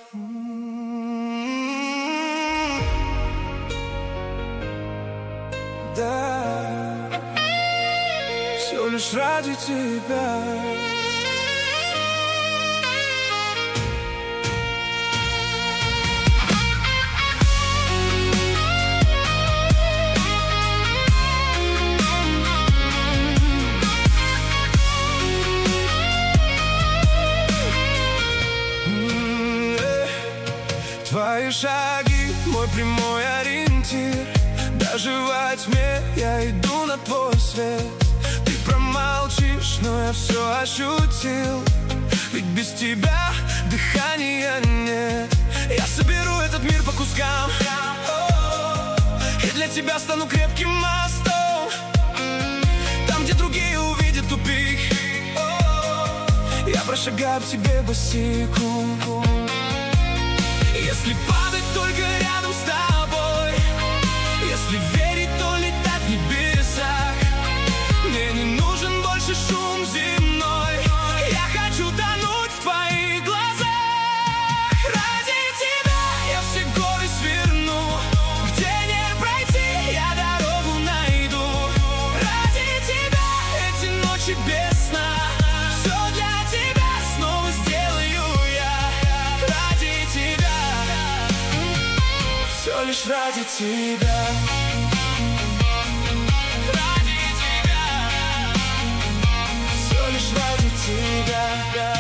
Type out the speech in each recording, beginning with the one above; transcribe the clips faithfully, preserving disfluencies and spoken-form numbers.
Да, все лишь ради тебя. Твои шаги, мой прямой ориентир. Даже во тьме я иду на твой свет. Ты промолчишь, но я все ощутил. Ведь без тебя дыхания нет. Я соберу этот мир по кускам, и для тебя стану крепким мостом. Там, где другие увидят тупик, я прошагаю к тебе босиком. Если падать только рядом с тобой, если верить, то летать в небесах. Мне не нужен больше шум земной, я хочу тонуть в твоих глазах. Ради тебя я все горы сверну, где не пройти, я дорогу найду. Ради тебя эти ночи без сна, все для тебя снова сделаю я. Ради тебя, все лишь ради тебя. Ради тебя, все лишь ради тебя.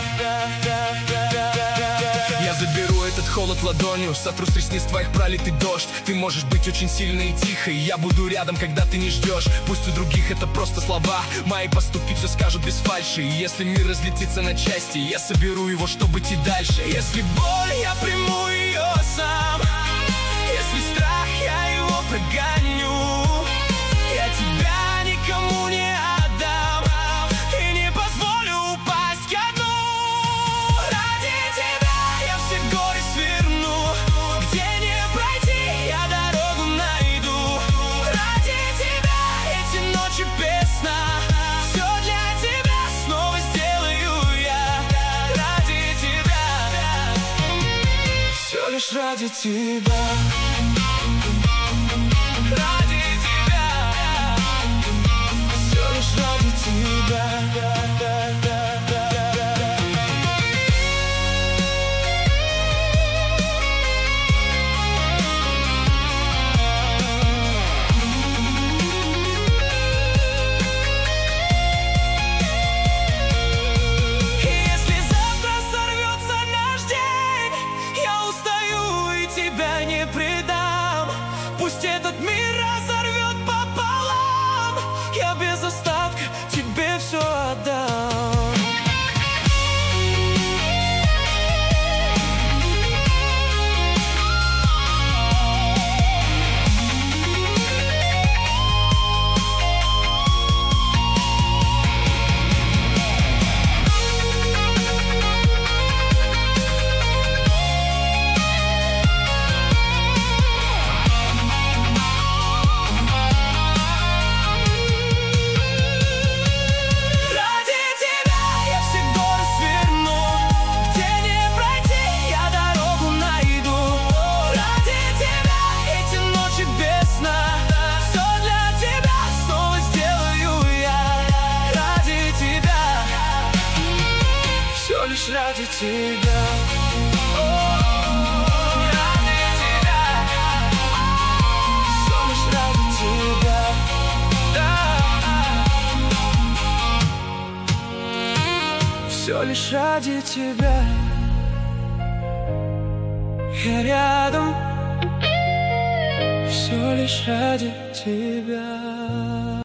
Я заберу этот холод ладонью, сотру с ресниц твоих пролитый дождь. Ты можешь быть очень сильной и тихой, я буду рядом, когда ты не ждешь. Пусть у других это просто слова, мои поступки все скажут без фальши. И если мир разлетится на части, я соберу его, чтобы идти дальше. Если боль, я приму ее сам. Если страх, я его прогоню. Я тебя никому не отдам и не позволю упасть ко дну. Ради тебя я все горы сверну, где не пройти, я дорогу найду. Ради тебя эти ночи без сна, все для тебя снова сделаю я. Ради тебя, все лишь ради тебя. Ради тебя, все лишь ради тебя. Если завтра сорвется наш день, я устаю и тебя не предам. Пусть этот мир разорвет пополам, я без остатка тебе все отдам. Лишь ради тебя, ради тебя, все лишь ради тебя, да. Все лишь ради тебя. Я рядом, все лишь ради тебя.